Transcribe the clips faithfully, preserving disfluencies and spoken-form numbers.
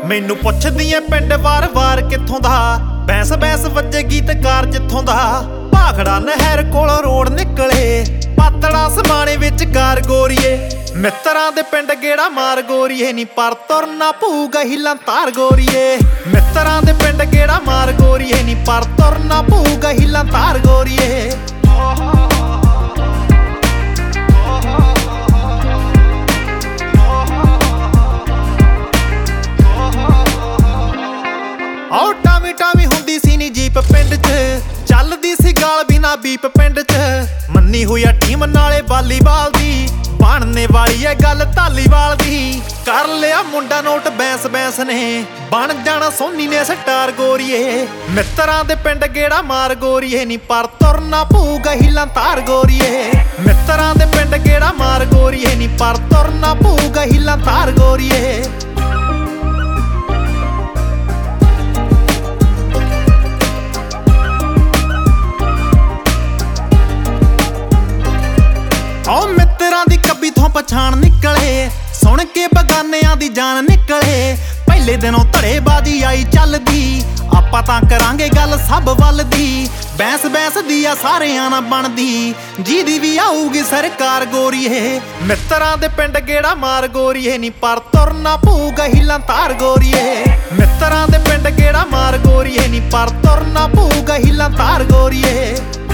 ਮੈਨੂੰ ਪੁੱਛਦੀ ਐ ਪਿੰਡ ਵਾਰ-ਵਾਰ ਕਿੱਥੋਂ ਦਾ, ਬੈਂਸ ਬੈਂਸ ਵੱਜੇ ਗੀਤਕਾਰ ਜਿੱਥੋਂ ਦਾ। ਭਾਖੜਾ ਨਹਿਰ ਕੋਲ ਰੋਡ ਨਿਕਲੇ, ਪਾਤੜਾ ਸਮਾਣੇ ਵਿੱਚ ਕਾਰ ਗੋਰੀਏ। ਮਿੱਤਰਾਂ ਦੇ ਪਿੰਡ ਗੇੜਾ ਮਾਰ ਗੋਰੀਏ, ਨੀ ਪਰ ਤੁਰਨਾ ਪਊਗਾ ਹੀਲਾਂ ਤਾਰ ਗੋਰੀਏ। ਮਿੱਤਰਾਂ ਦੇ ਪਿੰਡ ਗੇੜਾ ਮਾਰ ਗੋਰੀਏ, ਨੀ ਪਰ ਤੁਰਨਾ ਪਊਗਾ ਹੀਲਾਂ ਤਾਰ ਗੋਰੀਏ। ਆਓ ਟਾਵੀ ਟਾਵੀ ਹੁੰਦੀ ਸੀ ਨੀ ਜੀਪ ਪਿੰਡ 'ਚ, ਚੱਲਦੀ ਸੀ ਗਾਲ ਬਿਨਾ ਬੀਪ ਪਿੰਡ 'ਚ। ਮੰਨੀ ਹੋਈ ਆ ਟੀਮ ਨਾਲੇ ਵਾਲੀਬਾਲ ਦੀ, ਬਣਨੇ ਵਾਲੀ ਐ ਗੱਲ ਧਾਲੀਵਾਲ ਦੀ। ਕਰ ਲਿਆ ਮੁੰਡਾ ਨੋਟ ਬੈਂਸ ਬੈਂਸ ਨੇ, ਬਣ ਜਾਣਾ ਸੋਨੀ ਨੇ ਸਟਾਰ ਗੋਰੀਏ। ਮਿੱਤਰਾਂ ਦੇ ਪਿੰਡ ਗੇੜਾ ਮਾਰ ਗੋਰੀਏ, ਨੀ ਪਰ ਤੁਰਨਾ ਪਊਗਾ ਹੀਲਾਂ ਤਾਰ ਗੋਰੀਏ। ਮਿੱਤਰਾਂ ਦੇ ਪਿੰਡ ਗੇੜਾ ਮਾਰ ਗੋਰੀਏ, ਨੀ ਪਰ ਤੁਰਨਾ ਪਊਗਾ ਹੀਲਾਂ ਤਾਰ ਗੋਰੀਏ। ਆਓ ਮਿੱਤਰਾਂ ਦੀ ਕੱਬੀ ਥੋਂ ਪਛਾਣ ਨਿਕਲੇ, ਸੁਣ ਕੇ ਬਗਾਨਿਆਂ ਦੀ ਜਾਨ ਨਿਕਲੇ। ਪਹਿਲੇ ਦਿਨੋਂ ਧੜੇਬਾਜ਼ੀ ਆਈ ਚੱਲਦੀ, ਆਪਾਂ ਤਾਂ ਕਰਾਂਗੇ ਗੱਲ ਸਭ ਵੱਲ ਦੀ। ਬੈਂਸ ਬੈਂਸ ਦੀ ਆ ਸਾਰਿਆਂ ਨਾਲ ਬਣਦੀ, ਜਿਹਦੀ ਵੀ ਆਊਗੀ ਸਰਕਾਰ ਗੋਰੀਏ। ਮਿੱਤਰਾਂ ਦੇ ਪਿੰਡ ਗੇੜਾ ਮਾਰ ਗੋਰੀਏ, ਨੀ ਪਰ ਤੁਰਨਾ ਪਊਗਾ ਹੀਲਾਂ ਤਾਰ ਗੋਰੀਏ। ਮਿੱਤਰਾਂ ਦੇ ਪਿੰਡ ਗੇੜਾ ਮਾਰ ਗੋਰੀਏ, ਨੀ ਪਰ ਤੁਰਨਾ ਪਊਗਾ ਹੀਲਾਂ ਤਾਰ ਗੋਰੀਏ।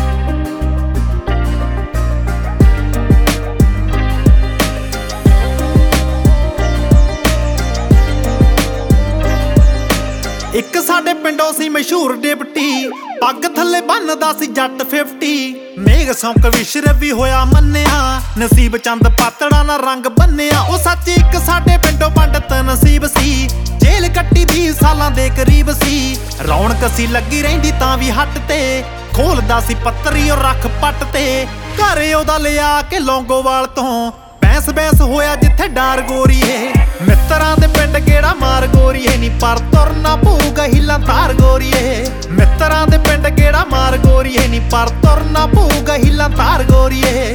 ਇੱਕ ਸਾਡੇ ਪਿੰਡੋਂ ਸੀ ਮਸ਼ਹੂਰ ਡਿਪਟੀ, ਪੱਗ ਥੱਲੇ ਬੰਨਦਾ ਸੀ ਜੱਟ ਫਿਫਟੀ। ਮੇਘ ਸੌਂਕ ਵਿਸ਼ਰ ਵੀ ਹੋਇਆ ਮੰਨਿਆ, ਨਸੀਬ ਚੰਦ ਪਾਤੜਾ ਨਾਲ ਰੰਗ ਬੰਨਿਆ। ਉਹ ਸੱਚ ਇੱਕ ਸਾਡੇ ਪਿੰਡੋਂ ਪੰਡਤ ਨਸੀਬ ਸੀ, ਜੇਲ੍ਹ ਕੱਟੀ ਵੀਹ ਸਾਲਾਂ ਦੇ ਕਰੀਬ ਸੀ। ਰੌਣਕ ਸੀ ਲੱਗੀ ਰਹਿੰਦੀ ਤਾਂ ਵੀ ਹੱਟ ਤੇ, ਖੋਲਦਾ ਸੀ ਪੱਤਰੀ ਉਹ ਰੱਖ ਪੱਟ ਤੇ। ਘਰੇ ਉਹਦਾ ਲਿਆ ਕੇ ਲੌਂਗੋਵਾਲ ਤੋਂ, ਬੈਂਸ ਬੈਂਸ ਹੋਇਆ ਜਿੱਥੇ ਡਾਰ ਗੋਰੀਏ। ਮਿੱਤਰਾਂ ਦੇ ਪਿੰਡ ਗੇੜਾ ਮਾਰ ਗੋਰੀਏ, ਨੀ ਪਰ ਤੁਰਨਾ ਪਊਗਾ ਹੀਲਾਂ ਤਾਰ ਗੋਰੀਏ। ਮਿੱਤਰਾਂ ਦੇ ਪਿੰਡ ਗੇੜਾ ਮਾਰ ਗੋਰੀਏ, ਨੀ ਪਰ ਤੁਰਨਾ ਪਊਗਾ ਹੀਲਾਂ ਤਾਰ ਗੋਰੀਏ।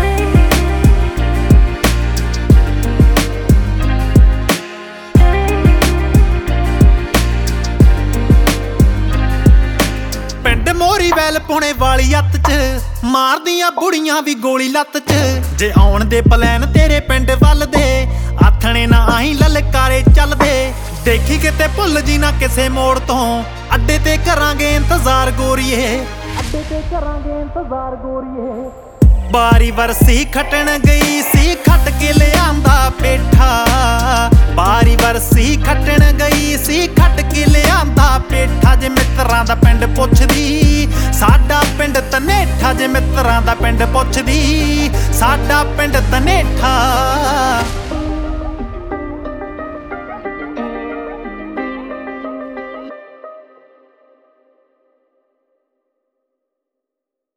ਪਿੰਡ ਮੋਰੀ ਵੈਲ ਪੁਣੇ ਵਾਲੀ ਅੱਤ 'ਚ, ਮਾਰਦੀਆਂ ਬੁੜੀਆਂ ਵੀ ਗੋਲੀ ਲੱਤ 'ਚ। ਜੇ ਆਉਣ ਦੇ ਪਲਾਨ ਤੇਰੇ ਪਿੰਡ ਵੱਲ ਦੇ, ਆਥਣੇ ਨਾ ਆਹੀਂ ਲਲਕਾਰੇ ਚੱਲਦੇ। ਦੇਖੀ ਕਿਤੇ ਭੁੱਲ ਜੀ ਨਾ ਕਿਸੇ ਮੋੜ ਤੋਂ, ਅੱਡੇ ਤੇ ਕਰਾਂਗੇ ਇੰਤਜ਼ਾਰ ਗੋਰੀਏ। ਅੱਡੇ ਤੇ ਕਰਾਂਗੇ ਇੰਤਜ਼ਾਰ ਗੋਰੀਏ। ਬਾਰੀ ਵਰਸੀ ਖੱਟਣ ਗਈ ਸੀ, ਖੱਟ ਕੇ ਲਿਆਂਦਾ ਪੇਠਾ। ਬਾਰੀ ਵਰਸੀ ਖੱਟਣ ਗਈ ਸੀ, ਖੱਟ ਕੇ ਲਿਆਂਦਾ ਪੇਠਾ। ਜੇ ਮਿੱਤਰਾਂ ਦਾ ਪਿੰਡ ਪੁੱਛਦੀ, ਸਾਡਾ ਪਿੰਡ ਧਨੇਠਾ। ਜੇ ਮਿੱਤਰਾਂ ਦਾ ਪਿੰਡ ਪੁੱਛਦੀ, ਸਾਡਾ ਪਿੰਡ ਧਨੇਠਾ।